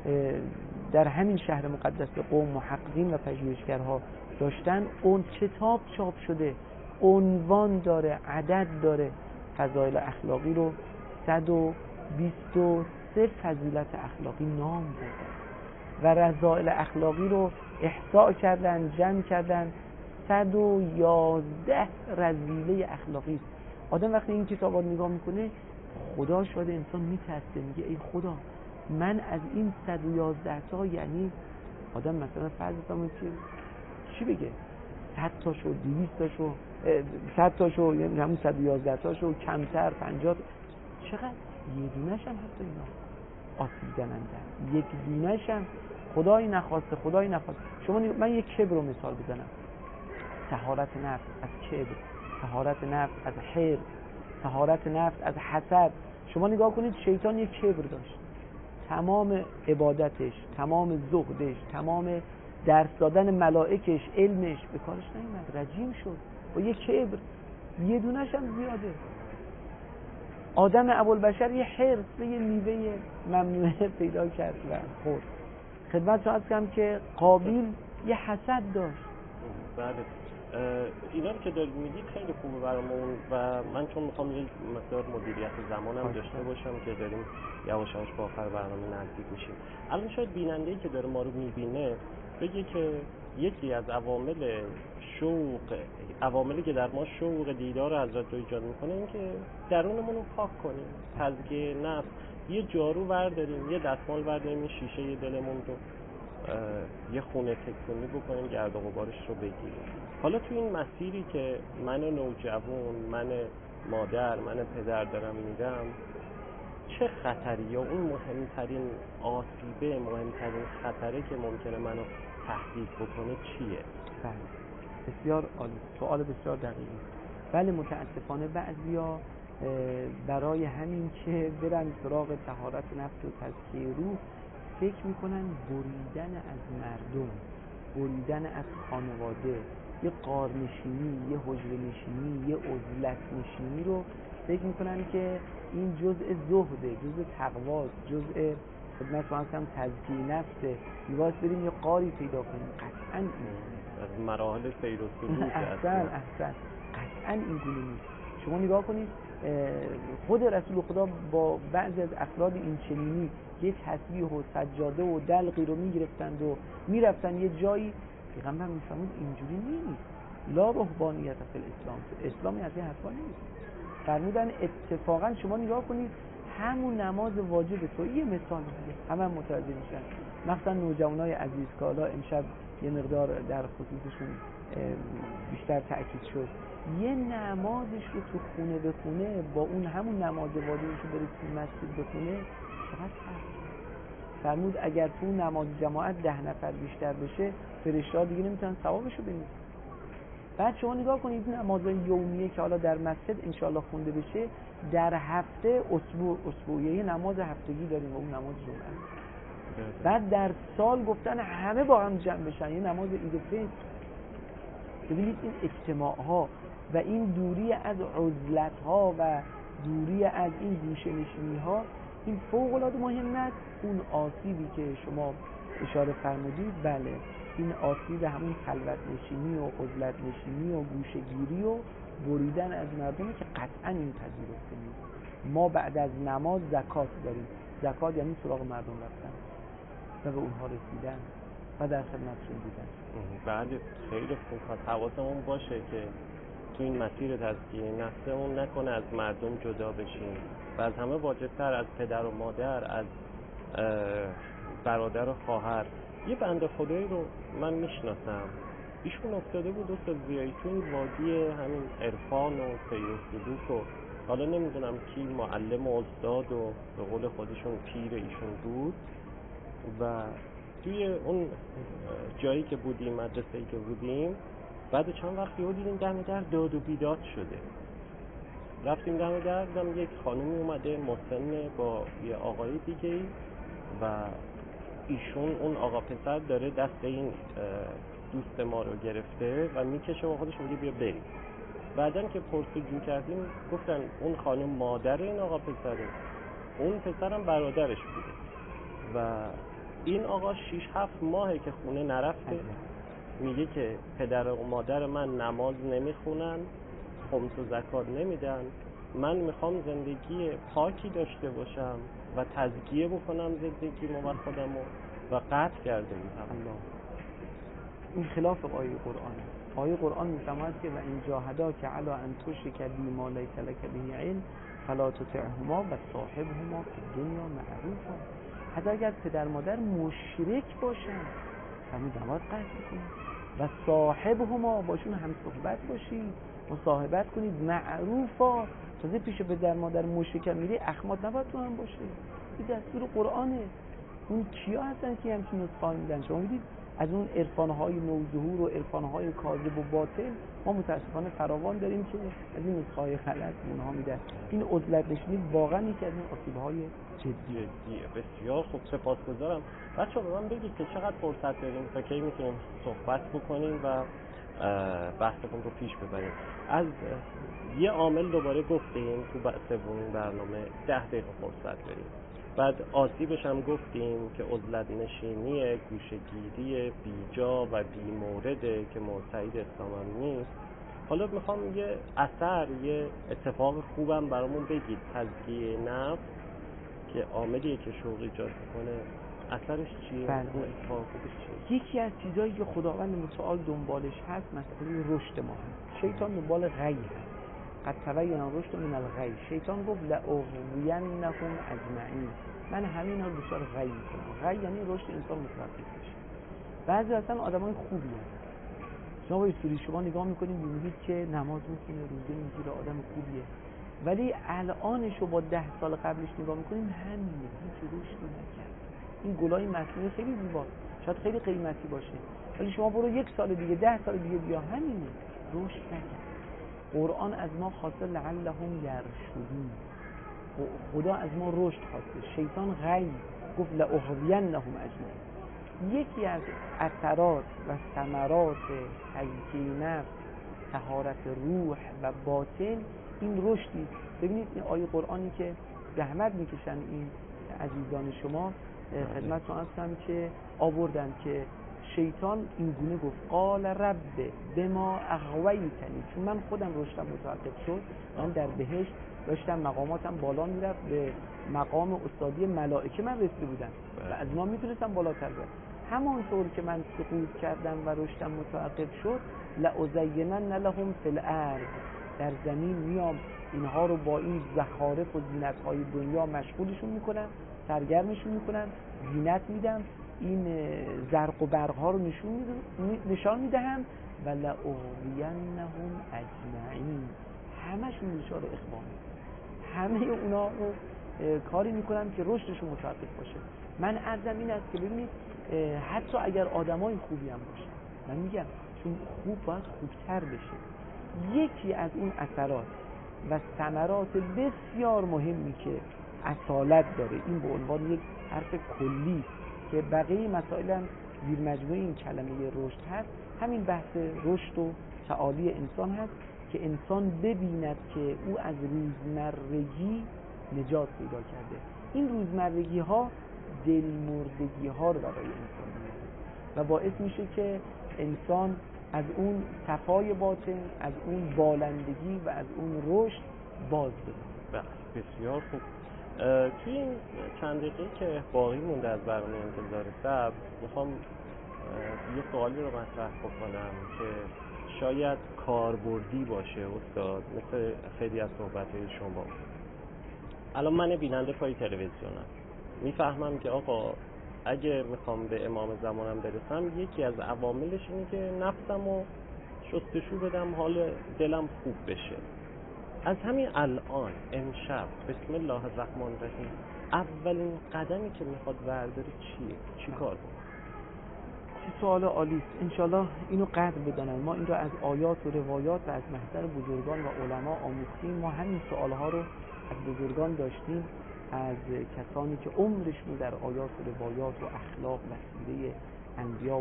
در همین شهر مقدس قم محققین و پژوهشگرها داشتن، اون کتاب چاپ شده، عنوان داره، عدد داره، فضائل اخلاقی رو صد و بیست و سه فضیلت اخلاقی نام بردن و رذائل اخلاقی رو احصاء کردن، جمع کردن، صد و یازده رذیله اخلاقی. آدم وقتی این کتابا رو نگاه میکنه خدا شاید انسان میترسه، میگه ای خدا من از این صد و یازده تا، یعنی آدم مثلا فرض کنم که چی بگه صد تاشو دویست تاشو صد تاشو، یعنی همون صد و یازده تاشو کمتر پنجاه، چقدر یه دونش هم حتی اینا آسیب زننده، یک دونش هم خدای نخواسته خدای نخواسته. شما من یک کبر رو مثال بزنم، طهارت نفس از کبر، طهارت نفس از حرص، طهارت نفس از حسد. شما نگاه کنید شیطان یک کبر داشت، تمام عبادتش، تمام زهدش، تمام درس دادن ملائکش، علمش به کارش نیومد، رجیم شد با یک کبر، یه دونش هم زیاده. آدم ابوالبشر یه حرص به یه میوه ممنوعه پیدا کرد و خورد. خدمت شما عرض کنم که قابیل یه حسد داشت. بله اینا رو که دارید میگید خیلی خوبه برامون و من چون میخوام یه مقدار مدیریت زمانم داشته باشم که داریم یواش یواش با آخر برنامه نزدیک میشیم. الان شاید بیننده‌ای که داره ما رو میبینه بگه که یکی از عوامل شوق عواملی که در ما شوق دیدار حضرت رو ایجاد میکنه این که درونمون رو پاک کنیم، تزکیه نفس، یه جارو برداریم، یه دستمال برداریم، این شیشه دلمون رو یه خونه تکونی بکنیم، گرد و غبارش رو بگیریم. حالا تو این مسیری که من نوجوان، من مادر، من پدر دارم میرم، چه خطری یا اون مهمترین آسیبه، مهمترین خطره که ممکنه منو تهدید بکنه چیه؟ بله بسیار عالی، سوال بسیار دقیقی. بله متاسفانه بعضیا برای همین که برن سراغ طهارت نفس و تزکیه روح فکر میکنن بریدن از مردم، بریدن از خانواده، یه غارنشینی، یه حجره نشینی، یه عزلت نشینی رو فکر میکنن که این جزء زهده، جزء تقواست، جزء خدمت شما هم تزکیه نفسه، میواز بریم یه غاری پیدا کنیم. قطعاً این از مراحل سیر و سلوک احسن احسن قطعاً این گونه نیست. شما نگاه کنید خود رسول خدا با بعضی از افراد این چنینی یه تسبیح و سجاده و دلقی رو میگرفتند و میرفتن یه جایی، پیغمبر میفرمود اینجوری نیست، لا رهبانیت فی الاسلام، اسلامی از این حرفا نیست. فرمودن اتفاقا شما نگاه کنید همون نماز واجب تو، یه مثال دیگه همه هم متوجه میشن، مثلا نوجوانای عزیز که حالا امشب یه مقدار در خصوصشون بیشتر تأکید شد، یه نمازش رو تو خونه بخونه با اون همون نماز واجبش رو بره تو مسجد بخونه، چقدر فرق فرمود اگر تو نماز جماعت ده نفر بیشتر بشه فرشته‌ها دیگه نمیتونن ثوابش رو ببینن. بعد شما نگاه کنید نمازهای یومیه که حالا در مسجد انشالله خونده بشه، در هفته اسبوع اسبوعیه نماز هفتگی داریم و اون نماز جمعه. بعد در سال گفتن همه با هم جمع بشن یه نماز عید فطر. ببینید این اجتماع ها و این دوری از عزلت ها و دوری از این گوشه نشینی ها، این فوق العاده مهم است. اون آسیبی که شما اشاره فرمودید، بله این آسیب همون خلوت نشینی و عزلت نشینی و گوشه گیری و بریدن از مردمی که قطعا این پذیرفته نیست. ما بعد از نماز زکات داریم، زکات یعنی سراغ مردم رفتن و به اونها رسیدن و در خدمتشون بودن. بله خیلی خوب، حواسمون باشه که تو این مسیر تزکیه نفسمون نکنه از مردم جدا بشیم و از همه واجبتر از پدر و مادر، از برادر و خواهر. یه بنده خدایی رو من میشناسم، ایشون افتاده بود استاد زیایی تو این وادی همین عرفان و سیر و سلوک و حالا نمیدونم کی معلم و استاد و به قول خودشون پیر ایشون بود و توی اون جایی که بودیم، مدرسه‌ای که بودیم، بعد چند وقت یهو دیدیم دم در داد و بیداد شده. رفتیم دم در، دیدم یک خانومی اومده مسن با یه آقای دیگه و ایشون اون آقا پسر داره دست این دوست ما رو گرفته و میکشه و خودش میگه بیا بریم. بعدن که پرسجو کردیم گفتن اون خانم مادر این آقا پسره، اون پسرم برادرش بوده و این آقا شیش هفت ماهه که خونه نرفته. میگه که پدر و مادر من نماز نمیخونن، خمس و زکات نمیدن، من میخوام زندگی پاکی داشته باشم و تزکیه بکنم زندگی مو خودمو و قطع کرده بودم. این خلاف آیه قرآنه. آیه قرآن میفرماید که و این جاهداک علی ان تشرک بی ما لیس لک به علم فلا تطعهما و صاحبهما فی الدنیا معروفا. حتی اگر پدر مادر مشرک باشن همین نباید قطع کنید و صاحبهما باشون هم صحبت باشید، مصاحبت کنید معروفا. تازه پیش پدر مادر مشرک میری اخمات نباید تو هم باشه. این دستور قرآنه. اون کیا هستن که همچین نسخه میدن؟ شما میدید از اون عرفان‌های نوظهور و عرفان‌های کاذب و باطل ما متاسفانه فراوان داریم که از این نسخه‌های غلط اونها میدن. این عزلت نشینی واقعا یکی از این آسیب‌های جدیه. بسیار خوب، سپاسگزارم. بچه‌ها به من بگید که چقدر فرصت داریم تا کی میتونیم صحبت بکنیم و بحثمون رو پیش ببریم. از یه عامل دوباره گفتیم تو سومین برنامه ده دقیقه فرصت داریم. بعد آسیبش هم گفتیم که عزلت نشینی، گوشه‌گیری بیجا و بی‌مورده که مرتعید اسلام هم نیست. حالا میخوام یه اثر، یه اتفاق خوبم برامون بگید. تزکیه نفس که عاملیه که شوق ایجاد میکنه، اثرش چیه؟ بله. اون اتفاق خوبش چیه؟ یکی از چیزایی که خداوند متعال دنبالش هست مسئله رشد ما هست. شیطان دنبال غی هست. قد تبین الرشد من الغی. شیطان گفت لأغوینهم اجمعین، من همین ها دچار غی میکنم. غی یعنی رشد انسان متوقف بشه. بعضی اصلا آدمای خوبی هستن. شما با استوری شما نگاه میکنید میبینید که نماز میخونه، روزه میگیره، آدم خوبیه، ولی الانشو با ده سال قبلش نگاه میکنیم همینه، هیچ رشدی نکرد. این گلای مصنوعی خیلی زیباست، شاید خیلی قیمتی باشه، ولی شما برو یک سال دیگه، ده سال دیگه بیا، همینه، رشد نکرد. قرآن از ما خواسته لعلهم یرشدون، خدا از ما رشد خواسته. شیطان غی گفت لأغوینهم اجمعین. یکی از اثرات و ثمرات تزکیه نفس، طهارت روح و باطن این رشدی. ببینید این آیه قرآنی که زحمت میکشن این عزیزان شما خدمتتون هستم که آوردن که شیطان این گونه گفت قال رب بما اغویتنی، چون من خودم رشدم متوقف شد، من در بهشت داشتم مقاماتم بالا میرفت، به مقام استادی ملائکه من رسیده بودم و از ما میتونستم بالاتر برم. همانطور که من سقوط کردم و رشدم متوقف شد، لأزینن لهم فی الارض، در زمین میام اینها رو با این زخارف و زینت‌های دنیا مشغولشون میکنم، سرگرمشون میکنم، زینت میدم، این زرق و برق‌ها رو نشون نشان میدهم و لأغوینهم اجمعین، همشون دچار اخوان، همه اونا رو کاری میکنم که رشدشون متوقف باشه. من عرضم این است که ببینید حتی اگر آدمای خوبی هم باشن، من میگم چون خوب باید خوبتر بشه. یکی از اون اثرات و ثمرات بسیار مهمی که اصالت داره، این به عنوان یک حرف کلی که بقیه مسائل هم زیر مجموعه این کلمه رشد هست، همین بحث رشد و تعالی انسان هست که انسان ببیند که او از روزمرگی نجات پیدا کرده. این روزمرگی ها دلمردگی ها رو برای انسان میاره و باعث میشه که انسان از اون صفای باطن، از اون بالندگی و از اون رشد باز بده. بسیار خوب. توی این چند دقیقه که باقی مونده از برنامه انتظار صبر، میخوام یه سوالی رو مطرح بکنم که شاید کاربردی باشه استاد، مثل خیلی از صحبت‌های شما. الان من بیننده پای تلویزیونم، میفهمم که آقا اگه میخوام به امام زمانم برسم یکی از عواملش اینه که نفسم رو شستشو بدم، حال دلم خوب بشه. از همین الان امشب بسم الله الرحمن الرحیم اولین قدمی که میخواد برداره چیه؟ چی کار کنه؟ چه سوال عالی است. انشالله اینو قدر بدانن. ما این رو از آیات و روایات و از محضر بزرگان و علما آموختیم. ما همین سوالها رو از بزرگان داشتیم، از کسانی که عمرشون در آیات و روایات و اخلاق و سیره انبیا و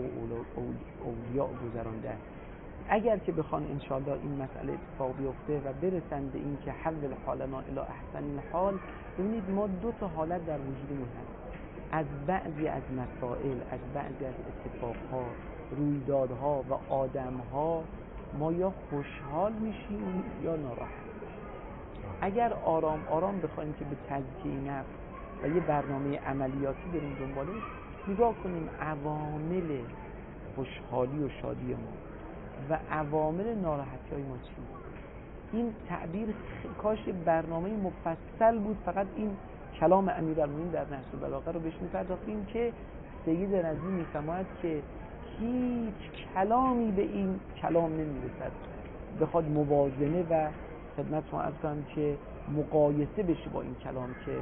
اولیا گذراندن. اگر که بخوان انشالله این مسئله اتفاق بیفته و برسند به این که حول حالنا الی احسن الحال، ببینید ما دو تا حالت در وجودمون هست. از بعضی از مسائل، از بعضی از اتفاقها، رویدادها و آدمها ما یا خوشحال میشیم یا ناراحت میشیم. اگر آرام آرام بخوایم که به تزکیه نفس و یه برنامه عملیاتی بریم دنبالش، نگاه کنیم عوامل خوشحالی و شادی ما و عوامل ناراحتی های ما چی. این تعبیر کاش برنامه مفصل بود، فقط این کلام امیرالمومنین در نهج البلاغه رو بهش می‌پرداختیم که سید رضی می‌فرماید که هیچ کلامی به این کلام نمی‌رسد بخواد موازنه و خدمتتون عرض کنم که مقایسه بشه با این کلام که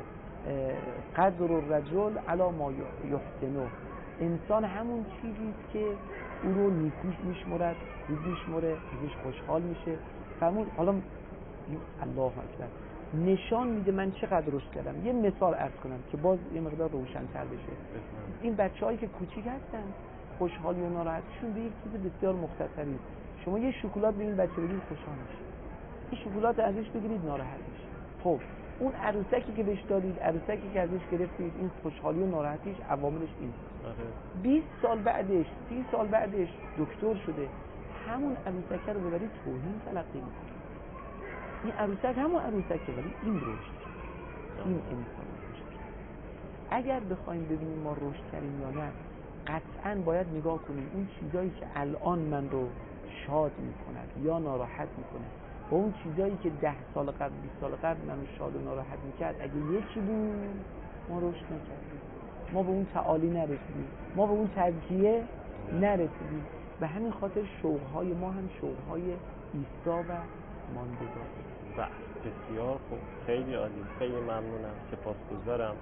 قدر الرجل علی ما یحسنه. انسان همون چیزی است که او رو نیکوش میشمرد، خوب میشمره، ازش خوشحال میشه. فرمود حالا این الله اکبر نشان میده من چقدر رشد کردم. یه مثال عرض کنم که باز یه مقدار روشن‌تر بشه. این بچه‌هایی که کوچیک هستن خوشحالی و ناراحتیشون به یک چیز بسیار مختصری. شما یه شکلات ببینید بچه بگید خوشحال میشه، این شکلات ازش بگیرید ناراحت میشه. خب اون عروسکی که بهش دادید، عروسکی که ازش گرفتید، این خوشحالی و ناراحتیش عواملش این. بیست سال بعدش، سی سال بعدش دکتر شده، همون عروسک رو ببرید توهین تلقی میکنه. این عروسک همون عروسکه ولی این رشد کرد، این انسان رشد کرد. اگر بخوایم ببینیم ما رشد کردیم یا نه، قطعاً باید نگاه کنیم اون چیزایی که الان من رو شاد میکند یا ناراحت میکنه با اون چیزایی که ده سال قبل، بیست سال قبل منو شاد و ناراحت میکرد، اگه یکی بود ما رشد نکردیم، ما به اون تعالی نرسیدیم، ما به اون تزکیه نرسیدیم. به همین خاطر شوقهای ما هم شوقهای ایستا و ماندگار. بله بسیار خوب، خیلی عالی، خیلی ممنونم، سپاسگزارم.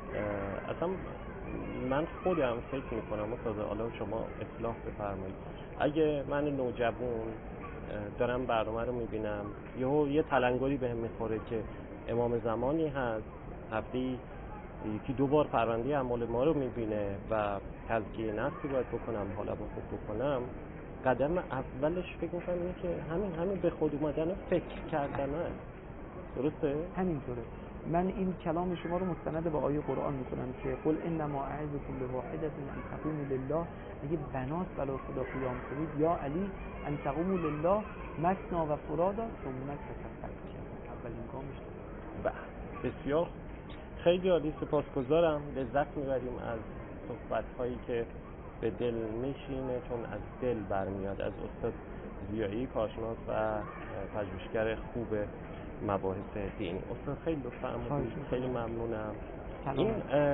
اصلا من خودم فکر میکنم استاد، حالا شما اصلاح بفرمایید، اگه من نوجوان دارم برنامه رو میبینم یهو یه تلنگری بهم میخوره که امام زمانی هست هفته یکی دو بار پرونده اعمال ما رو میبینه و تزکیه نفسی باید بکنم، حالا با خوب بکنم، قدم اولش فکر میکنم اینه که همین همین به خود اومدن فکر کردن هست. درسته؟ همینطوره. من این کلام شما رو مستند به آیه قرآن میکنم که قل انما اعظکم بواحدة ان تقوموا لله، اگه بنات برای خدا قیام کنید یا علی ان تقوموا لله مثنا و فرادا ثم تتفکروا. اولین گامش بله بسیار خیلی عالی، سپاسگزارم. لذت میبریم از صحبت هایی که به دل میشینه، چون از دل برمیاد، از استاد ضیایی کارشناس و پژوهشگر خوب مباحث دینی. استاد خیلی لطف فرمودید، خیلی ممنونم. این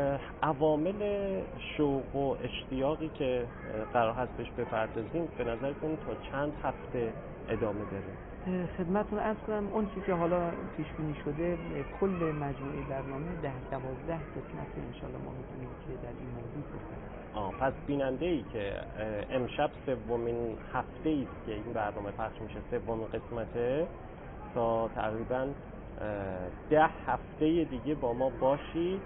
عوامل شوق و اشتیاقی که قرار هست بهش بپردازیم به نظرتون تا چند هفته ادامه داره؟ خدمتتون عرض کنم اون چیزی که حالا پیش بینی شده کل مجموعه برنامه ده دوازده قسمت انشالله ما میتونیم که در این موضوع صحبت کنیم. آه پس بیننده ای که امشب سومین هفته ای است که این برنامه پخش میشه، سومین قسمته، تا تقریبا ده هفته دیگه با ما باشید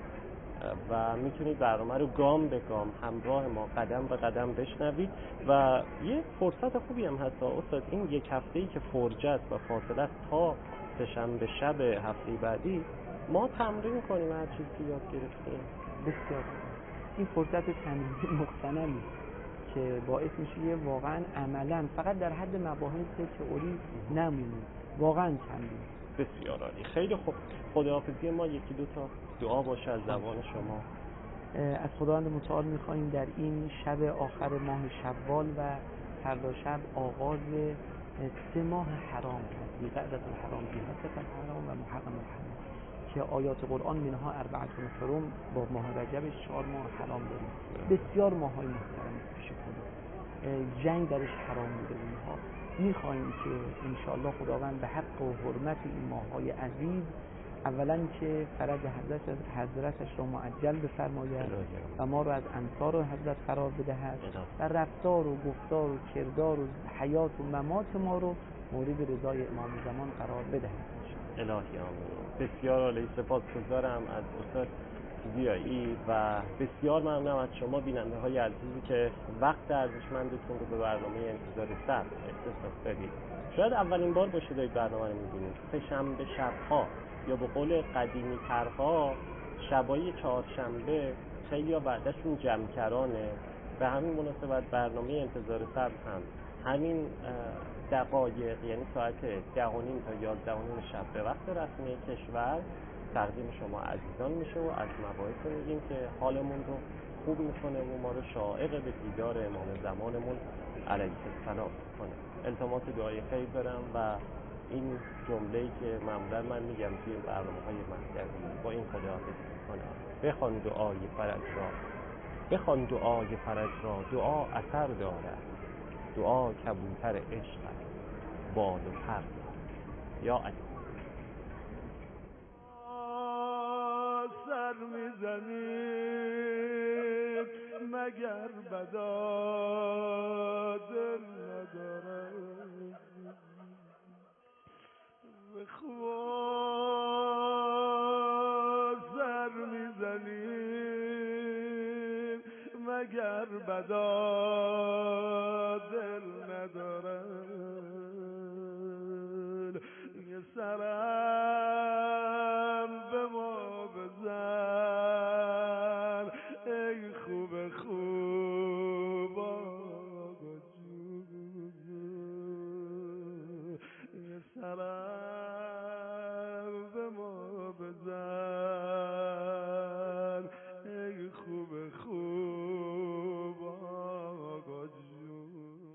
و میتونید برنامه رو گام به گام همراه ما قدم به قدم بشنوید و یه فرصت خوبی هم هست استاد، این یک هفته‌ای که فرجه است و فاصله است تا سه‌شنبه شب هفته بعدی ما تمرین کنیم هر چیزی که یاد گرفتیم. بسیار این فرصت تمرین مغتنمی که باعث میشه یه واقعا عملا فقط در حد مباحث تئوری نمونه، واقعا تمرین. بسیار عالی، خیلی خوب. خداحافظی ما یکی دو تا دعا باشه از زبان شما. از خداوند متعال می‌خوایم در این شب آخر ماه شوال و فردا شب آغاز سه ماه حرام هست، ذوالقعدة الحرام، ذوالحجة الحرام و محرم الحرام، که آیات قرآن منها اربعتون حرم، با ماه رجبش چهار ماه حرام داریم، بسیار ماهای محترم پیش خدا، جنگ درش حرام بوده. اینها میخواهیم که انشاءالله خداوند به حق و حرمت این ماهای عزیز اولا که فرج حضرت حضرتش را معجل بفرماید و ما را از انصار حضرت قرار بدهد و رفتار و گفتار و کردار و حیات و ممات ما رو مورد رضای امام زمان قرار بدهد. الهی آمین. بسیار عالی، سپاسگزارم از استاد زیایی و بسیار ممنونم از شما بیننده های عزیزی که وقت ارزشمندتون رو به برنامه انتظار صبح اختصاص دادید. شاید اولین بار باشه دارید برنامه رو می‌بینید. سه‌شنبه شب‌ها یا به قول قدیمی ترها شبای چهارشنبه خیلی ها بعدشون جمکرانه. به همین مناسبت برنامه انتظار صبح هم همین دقایق یعنی ساعت ده و نیم تا یازده و نیم شب به وقت رسمی کشور تقدیم شما عزیزان میشه و از مباحث میگیم که حالمون رو خوب میکنه و ما رو شائق به دیدار امام زمانمون علیه السلام کنه. التماس دعای خیر دارم و این جمله‌ای که معمولا من میگم توی برنامه‌های مهدوی با این خداحافظی میکنم: بخوان دعای فرج را، بخوان دعای فرج را، دعا اثر دارد، دعا کبوتر عشق است، بال و پر یا علی. سر میزنید مگر بدا دل ندارد، به خوا سر میزنید مگر بدا دل ندارد، یه سرم به ما بزن ای خوب خوب آقا جون، یه سرم